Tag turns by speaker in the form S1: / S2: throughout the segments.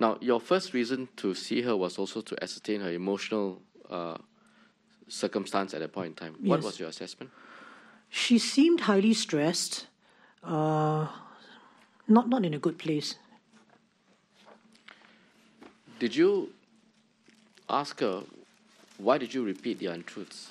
S1: Now, your first reason to see her was also to ascertain her emotional circumstance at that point in time. What
S2: Yes.
S1: was your assessment?
S2: She seemed highly stressed, not in a good place.
S1: Did you ask her, why did you repeat the untruths?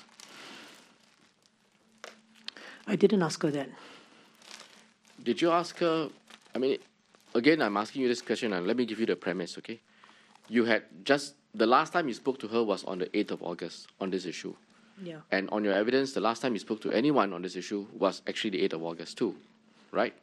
S2: I didn't ask her that.
S1: Did you ask her, I mean, again, I'm asking you this question, and let me give you the premise, okay? You had just, the last time you spoke to her was on the 8th of August on this issue.
S2: Yeah.
S1: And on your evidence, the last time you spoke to anyone on this issue was actually the 8th of August too, right?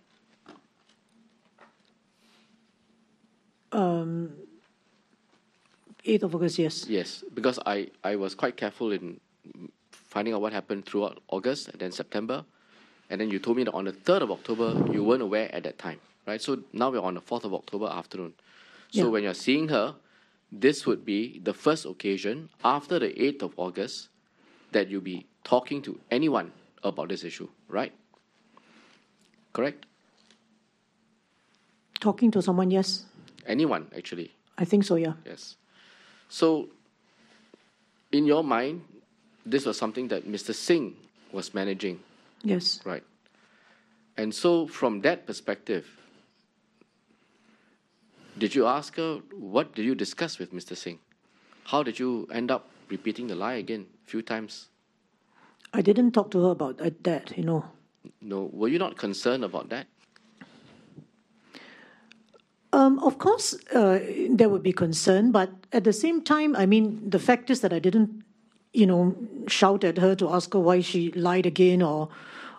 S2: 8th of August, yes.
S1: Yes, because I was quite careful in finding out what happened throughout August and then September. And then you told me that on the 3rd of October, you weren't aware at that time, right? So now we're on the 4th of October afternoon. So
S2: Yeah.
S1: when you're seeing her, this would be the first occasion after the 8th of August that you'll be talking to anyone about this issue, right? Correct?
S2: Talking to someone, yes.
S1: Anyone, actually.
S2: I think so, yeah.
S1: Yes. So, in your mind, this was something that Mr. Singh was managing,
S2: Yes.
S1: right? And so, from that perspective, did you ask her, what did you discuss with Mr. Singh? How did you end up repeating the lie again a few times?
S2: I didn't talk to her about that, you know.
S1: No, were you not concerned about that?
S2: Of course, there would be concern, but at the same time, I mean, the fact is that I didn't, you know, shout at her to ask her why she lied again or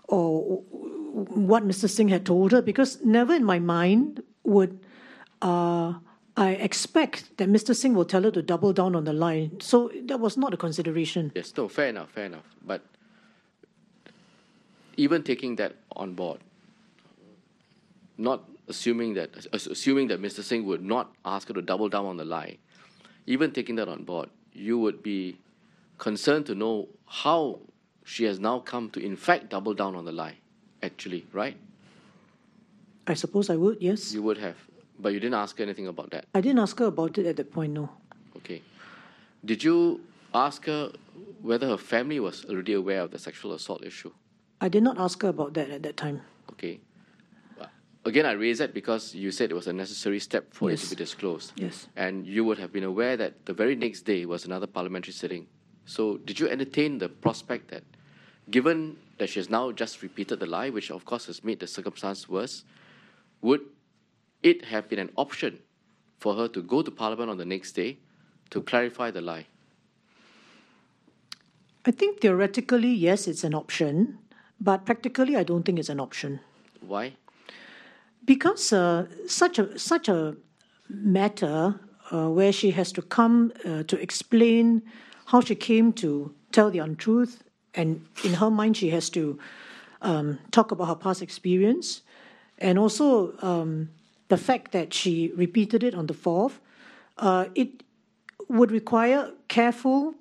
S2: what Mr. Singh had told her, because never in my mind would I expect that Mr. Singh will tell her to double down on the lie. So that was not a consideration.
S1: Yes, no, fair enough, fair enough. But even taking that on board, not assuming that Mr. Singh would not ask her to double down on the lie, even taking that on board, you would be concerned to know how she has now come to in fact double down on the lie, actually, right?
S2: I suppose I would, yes.
S1: You would have, but you didn't ask her anything about that.
S2: I didn't ask her about it at that point, no.
S1: Okay. Did you ask her whether her family was already aware of the sexual assault issue?
S2: I did not ask her about that at that time.
S1: Okay. Again, I raise that because you said it was a necessary step for it
S2: Yes.
S1: to be disclosed.
S2: Yes.
S1: And you would have been aware that the very next day was another parliamentary sitting. So did you entertain the prospect that, given that she has now just repeated the lie, which of course has made the circumstance worse, would it have been an option for her to go to Parliament on the next day to clarify the lie?
S2: I think theoretically, yes, it's an option, but practically, I don't think it's an option.
S1: Why?
S2: Because such a matter where she has to come to explain how she came to tell the untruth, and in her mind she has to talk about her past experience, and also the fact that she repeated it on the 4th, it would require careful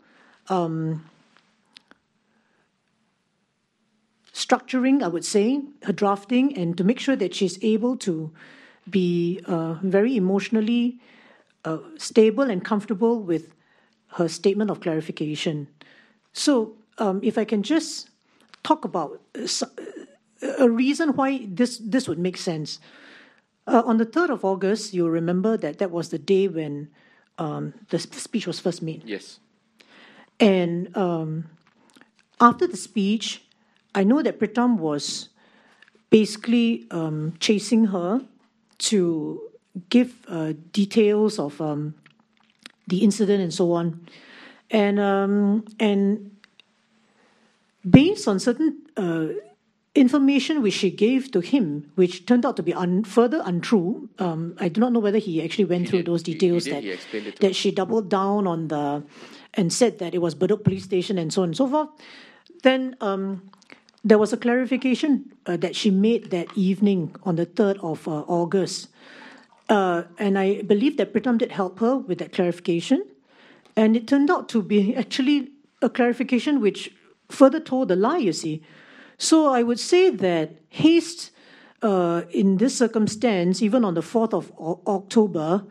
S2: structuring, I would say, her drafting, and to make sure that she's able to be very emotionally stable and comfortable with her statement of clarification. So if I can just talk about a reason why this would make sense. On the 3rd of August, you'll remember that was the day when the speech was first made.
S1: Yes.
S2: And after the speech, I know that Pritam was basically chasing her to give details of the incident and so on. And based on certain information which she gave to him, which turned out to be further untrue, I do not know whether he actually went through those details
S1: He explained it to
S2: that she doubled down on and said that it was Bedok Police Station and so on and so forth. Then there was a clarification that she made that evening on the 3rd of August. And I believe that Pritam did help her with that clarification. And it turned out to be actually a clarification which further told the lie, you see. So I would say that haste in this circumstance, even on the 4th of October,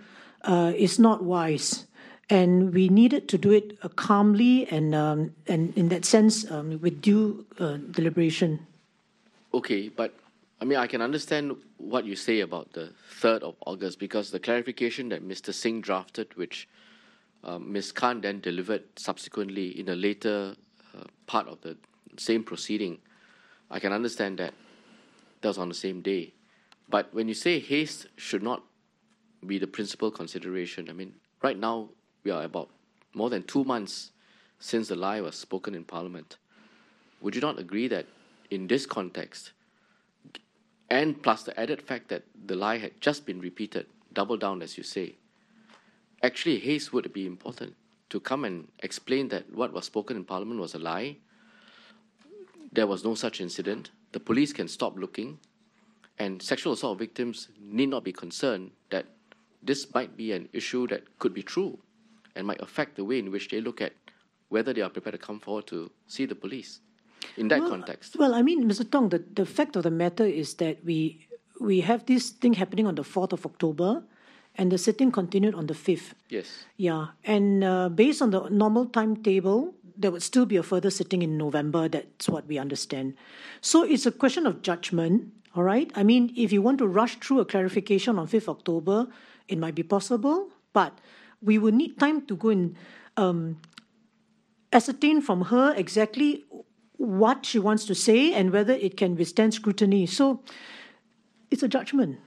S2: is not wise. And we needed to do it calmly and in that sense with due deliberation.
S1: Okay, but I mean, I can understand what you say about the 3rd of August because the clarification that Mr. Singh drafted, which Ms. Khan then delivered subsequently in a later part of the same proceeding, I can understand that was on the same day. But when you say haste should not be the principal consideration, I mean, right now we are about more than 2 months since the lie was spoken in Parliament. Would you not agree that in this context, and plus the added fact that the lie had just been repeated, double down as you say, actually haste would be important to come and explain that what was spoken in Parliament was a lie, there was no such incident, the police can stop looking, and sexual assault victims need not be concerned that this might be an issue that could be true and might affect the way in which they look at whether they are prepared to come forward to see the police. In that context.
S2: Well, I mean, Mr. Tong, the fact of the matter is that we have this thing happening on the 4th of October, and the sitting continued on the 5th.
S1: Yes.
S2: Yeah, and based on the normal timetable, there would still be a further sitting in November. That's what we understand. So it's a question of judgment, all right? I mean, if you want to rush through a clarification on 5th October, it might be possible, but we will need time to go and ascertain from her exactly what she wants to say and whether it can withstand scrutiny. So it's a judgment.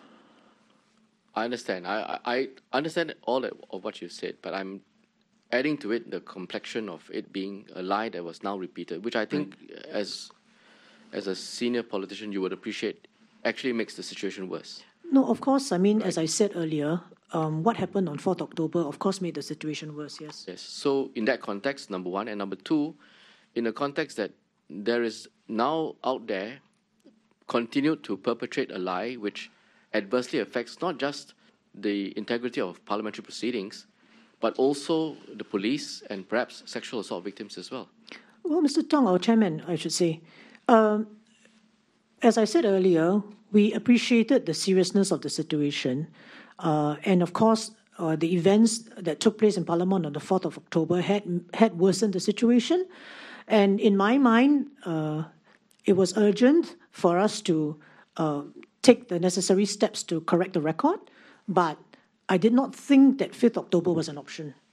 S1: I understand. I understand all of what you said, but I'm adding to it the complexion of it being a lie that was now repeated, which I think as a senior politician you would appreciate actually makes the situation worse.
S2: No, of course. I mean, as I said earlier, what happened on 4th October, of course, made the situation worse, yes.
S1: Yes. So in that context, number one, and number two, in the context that there is now out there continued to perpetrate a lie which adversely affects not just the integrity of parliamentary proceedings, but also the police and perhaps sexual assault victims as well.
S2: Well, Mr. Tong, our chairman, I should say, as I said earlier, we appreciated the seriousness of the situation. And of course, the events that took place in Parliament on the 4th of October had worsened the situation. And in my mind, it was urgent for us to take the necessary steps to correct the record. But I did not think that 5th October was an option.